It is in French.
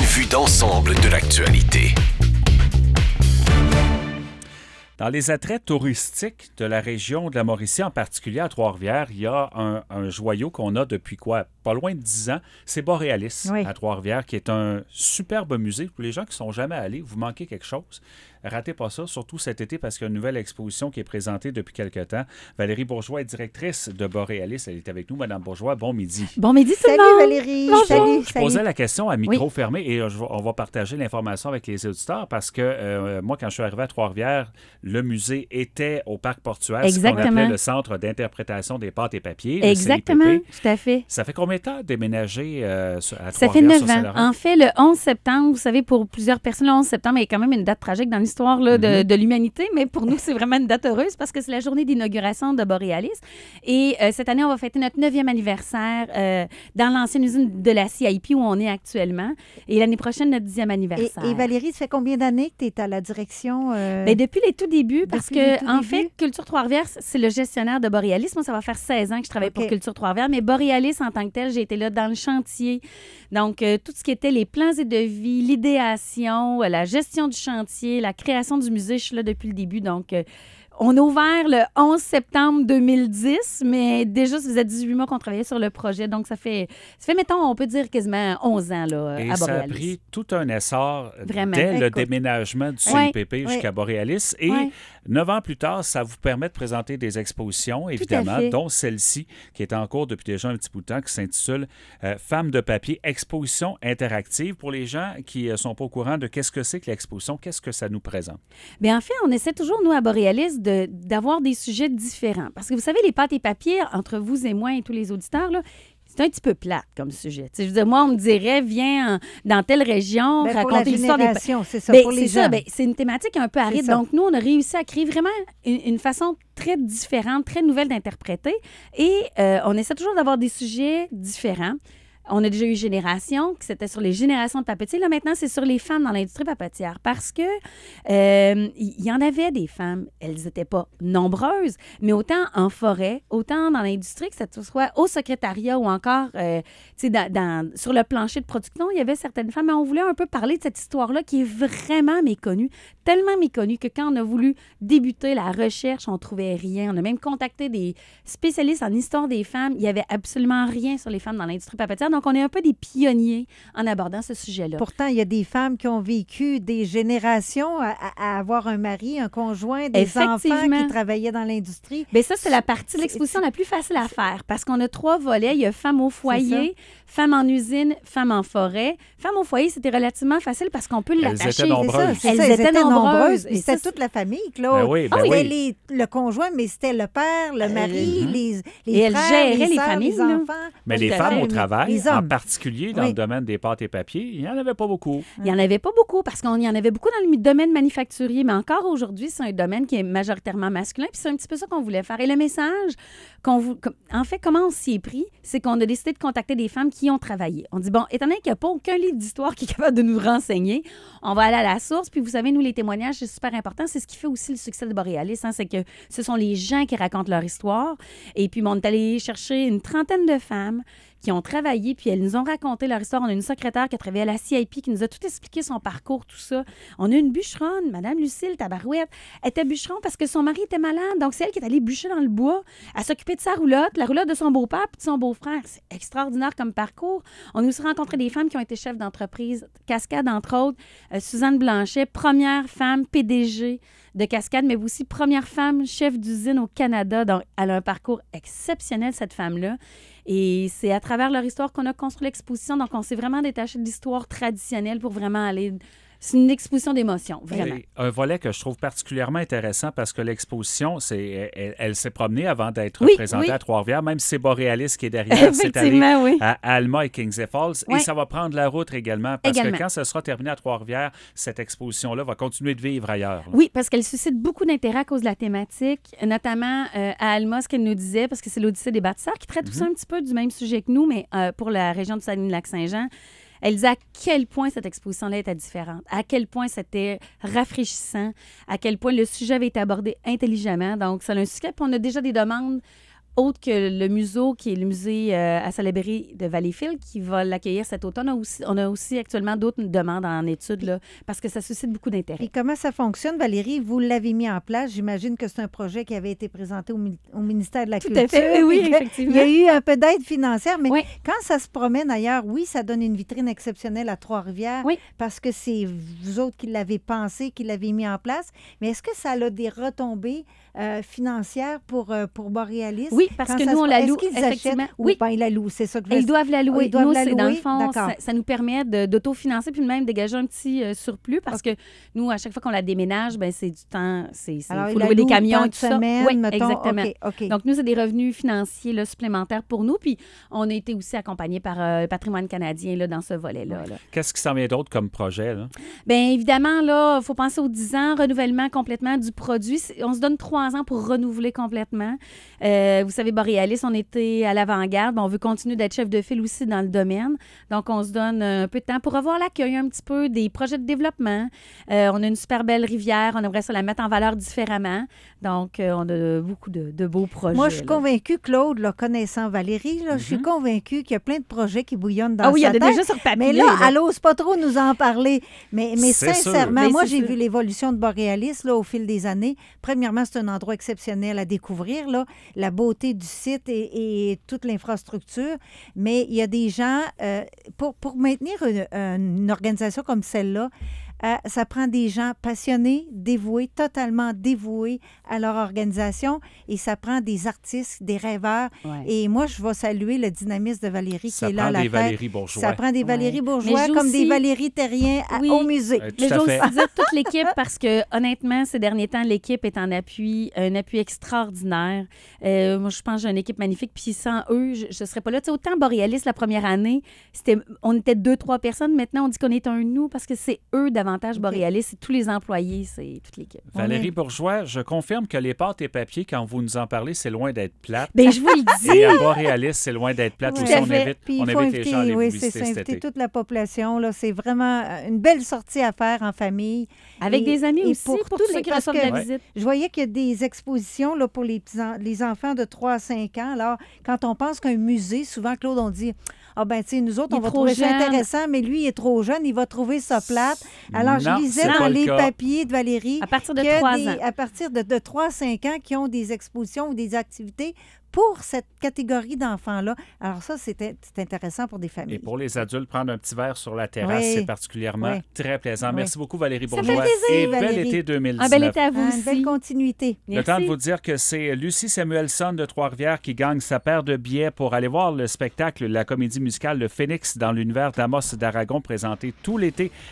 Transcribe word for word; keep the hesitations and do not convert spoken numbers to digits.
vue d'ensemble de l'actualité. Dans les attraits touristiques de la région de la Mauricie, en particulier à Trois-Rivières, il y a un, un joyau qu'on a depuis quoi? Pas loin de dix ans. C'est Boréalis oui. à Trois-Rivières, qui est un superbe musée. Pour les gens qui ne sont jamais allés, vous manquez quelque chose. Ratez pas ça, surtout cet été, parce qu'il y a une nouvelle exposition qui est présentée depuis quelque temps. Valérie Bourgeois est directrice de Boréalis. Elle est avec nous. Madame Bourgeois, bon midi. Bon midi tout Salut le monde. Valérie. Bonjour. Salut, Je posais salut. la question à micro Oui. fermé et euh, je vais- on va partager l'information avec les auditeurs parce que euh, moi, quand je suis arrivé à Trois-Rivières, le musée était au parc portuaire, ce qu'on Exactement. appelait le Centre d'interprétation des pâtes et papiers, le Exactement, C I P P. tout à fait. Ça fait combien de temps déménager euh, sur- à Ça fait Trois-Rivières neuf sur ans. Saint-Laurent? En fait, le onze septembre, vous savez, pour plusieurs personnes, le onze septembre est quand même une date tragique dans l'histoire là, de, Mhm. de l'humanité, mais pour nous, c'est vraiment une date heureuse parce que c'est la journée d'inauguration de Boréalis. Et euh, cette année, on va fêter notre neuvième anniversaire euh, dans l'ancienne usine de la C I P où on est actuellement. Et l'année prochaine, notre dixième Et, anniversaire. et Valérie, ça fait combien d'années que tu es à la direction? euh, Bien, depuis les tout débuts, parce Depuis les que tout en débuts? fait, Culture Trois-Rivières, c'est le gestionnaire de Boréalis. Moi, ça va faire seize ans que je travaille OK. pour Culture Trois-Rivières, mais Boréalis, en tant que tel, j'ai été là dans le chantier. Donc, euh, tout ce qui était les plans et devis, l'idéation, euh, la gestion du chantier, la création du musée, je suis là depuis le début. Donc, euh, on a ouvert le onze septembre deux mille dix, mais déjà, ça faisait dix-huit mois qu'on travaillait sur le projet. Donc, ça fait, ça fait mettons, on peut dire quasiment onze ans là, Et à ça a Boréalis. pris tout un essor Vraiment. dès le Écoute. déménagement du Ouais. C I P P jusqu'à Ouais. Boréalis. Et Ouais. neuf ans plus tard, ça vous permet de présenter des expositions, évidemment, fait. dont celle-ci, qui est en cours depuis déjà un petit bout de temps, qui s'intitule euh, Femmes de papier, exposition interactive. Pour les gens qui ne sont pas au courant de qu'est-ce que c'est que l'exposition, qu'est-ce que ça nous présente? Bien, en fait, on essaie toujours, nous, à Boréalis, de- d'avoir des sujets différents. Parce que vous savez, les pâtes et papiers, entre vous et moi et tous les auditeurs, là, c'est un petit peu plate comme sujet. Tu sais, je veux dire, moi, on me dirait, viens en- dans telle région, ben, pour la raconter l'histoire des pâtes. génération, c'est ça, Ben, pour les c'est ça, gens. ben, c'est une thématique un peu aride. ça. Donc, nous, on a réussi à créer vraiment une, une façon très différente, très nouvelle d'interpréter. Et euh, on essaie toujours d'avoir des sujets différents. On a déjà eu Génération, qui c'était sur les générations de papetiers. Là, maintenant, c'est sur les femmes dans l'industrie papetière parce que euh, il y en avait des femmes. Elles n'étaient pas nombreuses, mais autant en forêt, autant dans l'industrie, que ce soit au secrétariat ou encore euh, tu sais, dans, dans- sur le plancher de production, il y avait certaines femmes. Mais on voulait un peu parler de cette histoire-là qui est vraiment méconnue, tellement méconnue que quand on a voulu débuter la recherche, on trouvait rien. On a même contacté des spécialistes en histoire des femmes. Il n'y avait absolument rien sur les femmes dans l'industrie papetière. Donc, on est un peu des pionniers en abordant ce sujet-là. Pourtant, il y a des femmes qui ont vécu des générations à, à- à avoir un mari, un conjoint, des enfants Effectivement. qui travaillaient dans l'industrie. Bien, ça, c'est la partie de C'est- l'exposition la plus facile à faire parce qu'on a trois volets. Il y a femmes au foyer, femmes en usine, femmes en forêt. Femmes au foyer, c'était relativement facile parce qu'on peut Elles l'attacher. étaient C'est ça, nombreuses. c'est Elles ça, étaient nombreuses. mais Et c'était ça, toute la famille, Claude. Ben oui, ben C'était oui. les- le conjoint, mais c'était le père, le mari, Mhm. les, les Et elles frères, géraient les les sœurs, familles, les là. enfants. Mais Tout les à femmes fait. au travail, Les en hommes. particulier dans Oui. le domaine des pâtes et papiers, il n'y en avait pas beaucoup. Il n'y en avait pas beaucoup parce qu'on y en avait beaucoup dans le domaine manufacturier, mais encore aujourd'hui, c'est un domaine qui est majoritairement masculin. Puis c'est un petit peu ça qu'on voulait faire. Et le message, qu'on vou- com- en fait, comment on s'y est pris, c'est qu'on a décidé de contacter des femmes qui ont travaillé. On dit, bon, étant donné qu'il n'y a pas aucun livre d'histoire qui est capable de nous renseigner, on va aller à la source. Puis vous savez, nous, les témoignages, c'est super important. C'est ce qui fait aussi le succès de Boréalis, hein, c'est que ce sont les gens qui racontent leur histoire. Et puis, bon, on est allé chercher une trentaine de femmes qui ont travaillé, puis elles nous ont raconté leur histoire. On a une secrétaire qui a travaillé à la C I P, qui nous a tout expliqué son parcours, tout ça. On a une bûcheronne, Madame Lucille Tabarouette. Elle était bûcheron parce que son mari était malade. Donc, c'est elle qui est allée bûcher dans le bois. Elle s'occupait de sa roulotte, la roulotte de son beau-père puis de son beau-frère. C'est extraordinaire comme parcours. On a aussi rencontré des femmes qui ont été chefs d'entreprise. Cascade, entre autres. Euh, Suzanne Blanchet, première femme P D G de Cascade, mais aussi première femme chef d'usine au Canada. Donc, elle a un parcours exceptionnel, cette femme-là. Et c'est à travers leur histoire qu'on a construit l'exposition. Donc, on s'est vraiment détaché de l'histoire traditionnelle pour vraiment aller... C'est une exposition d'émotions, vraiment. Et un volet que je trouve particulièrement intéressant parce que l'exposition, c'est, elle, elle s'est promenée avant d'être Oui, présentée oui. à Trois-Rivières, même si c'est Boréalis qui est derrière, c'est allé Effectivement, oui. à Alma et Kingsley Falls. Oui. Et ça va prendre la route également parce Également. que quand ça sera terminé à Trois-Rivières, cette exposition-là va continuer de vivre ailleurs. là. Oui, parce qu'elle suscite beaucoup d'intérêt à cause de la thématique, notamment euh, à Alma, ce qu'elle nous disait, parce que c'est l'Odyssée des bâtisseurs qui traite aussi un petit peu du même sujet que nous, mais euh, pour la région du Saguenay-Lac-Saint-Jean. Elle disait à quel point cette exposition-là était différente, à quel point c'était rafraîchissant, à quel point le sujet avait été abordé intelligemment. Donc, c'est un succès. Puis on a déjà des demandes autre que le museau, qui est le musée euh, à Salaberry de Valleyfield, qui va l'accueillir cet automne. On a aussi, on a aussi actuellement d'autres demandes en études, là, parce que ça suscite beaucoup d'intérêt. Et comment ça fonctionne, Valérie? Vous l'avez mis en place. J'imagine que c'est un projet qui avait été présenté au, mi- au ministère de la Tout Culture. à fait, oui, Et que effectivement. Il y a eu un peu d'aide financière, mais Oui. quand ça se promène ailleurs, oui, ça donne une vitrine exceptionnelle à Trois-Rivières Oui. parce que c'est vous autres qui l'avez pensé, qui l'avez mis en place. Mais est-ce que ça a des retombées euh, financières pour, euh, pour Borealis? Oui, parce Quand que ça nous, se- on la est-ce loue, qu'ils effectivement. achètent? Oui. Ou ben, ils la louent, c'est ça que je veux Ils doivent la louer. ils doivent nous, la c'est dans le louer? fond, D'accord. ça, ça nous permet de- d'autofinancer puis même dégager un petit euh, surplus parce que nous, à chaque fois qu'on la déménage, ben c'est du temps, c'est c'est- Alors, faut ils la louer des louent camions tant et de tout ça. semaines, Oui, mettons. exactement. OK, OK. Donc, nous, c'est des revenus financiers là, supplémentaires pour nous. Puis, on a été aussi accompagnés par euh, le patrimoine canadien là, dans ce volet-là. là. Qu'est-ce qui s'en vient d'autre comme projet? Là? Bien, évidemment, là, il faut penser aux dix ans, renouvellement complètement du produit. C'est- On se donne trois ans pour renouveler complètement. Euh, vous savez, Borealis, on était à l'avant-garde. Bon, on veut continuer d'être chef de file aussi dans le domaine. Donc, on se donne un peu de temps pour revoir l'accueil un petit peu, des projets de développement. Euh, on a une super belle rivière. On aimerait ça la mettre en valeur différemment. Donc, euh, on a beaucoup de, de beaux projets. Moi, je suis là. convaincue, Claude, là, connaissant Valérie, là, je suis convaincue qu'il y a plein de projets qui bouillonnent dans Ah oui, il y sa en a tête. déjà sur papier. Mais là, elle n'ose pas trop nous en parler. Mais, mais C'est sûr. sincèrement, Mais moi, c'est j'ai sûr. vu l'évolution de Borealis là, au fil des années. Premièrement, c'est un endroit exceptionnel à découvrir, là, la beauté du site et, et toute l'infrastructure. Mais il y a des gens, euh, pour, pour maintenir une, une organisation comme celle-là, euh, ça prend des gens passionnés, dévoués, totalement dévoués à leur organisation. Et ça prend des artistes, des rêveurs. Ouais. Et moi, je vais saluer le dynamisme de Valérie Ça qui est là à prend la des tête. Valérie Bourgeois. Ça prend des Valérie Ouais. Bourgeois Mais je comme aussi- des Valérie Terrien à- Oui. au musée. Euh, tout Mais je à dois fait. aussi dire toute l'équipe parce que honnêtement, ces derniers temps, l'équipe est en appui, un appui extraordinaire. Euh, moi, je pense que j'ai une équipe magnifique. Puis sans eux, je ne serais pas là. Tu sais, autant Borealis, la première année, c'était, on était deux, trois personnes. Maintenant, on dit qu'on est un nous parce que c'est eux davantage, OK. Borealis. C'est tous les employés, c'est toute l'équipe. Valérie est- Bourgeois, je confirme que les pâtes et papiers, quand vous nous en parlez, c'est loin d'être plate. Bien, je vous le dis. Et à Borealis, c'est loin d'être plate Oui. aussi. Tout à On fait. invite, Puis on il faut invite les inviter, gens à aller oui, vous c'est visiter ça, cet inviter été. toute la population. Là, c'est vraiment euh, une belle sortie à faire en famille. Avec Et- des amis et aussi, pour, pour tous tous ceux les- qui parce reçoivent que- la Ouais. visite. Je voyais qu'il y a des expositions là, pour les, petits en- les enfants de trois à cinq ans. Alors, quand on pense qu'un musée, souvent, Claude, on dit « Ah ben, tu sais, nous autres, Il on est va trop trouver ça jeune. intéressant, mais lui, il est trop jeune, il va trouver ça plate. » Alors, Non, je lisais c'est dans pas le les cas. papiers de Valérie À partir de qu'il y a trois des- ans. à partir de, de trois à cinq ans qui ont des expositions ou des activités pour cette catégorie d'enfants-là. Alors ça, c'est in- c'est intéressant pour des Et familles. pour les adultes, prendre un petit verre sur la terrasse, Oui. c'est particulièrement Oui. très plaisant. Oui. Merci beaucoup, Valérie Ça fait Bourgeois. plaisir, Et bel Valérie. été deux mille Un dix-neuf. bel été à vous Ah, aussi. une belle continuité. Le temps de Merci. vous dire que c'est Lucie Samuelson de Trois-Rivières qui gagne sa paire de billets pour aller voir le spectacle, la comédie musicale Le Phénix dans l'univers d'Amos d'Aragon, présenté tout l'été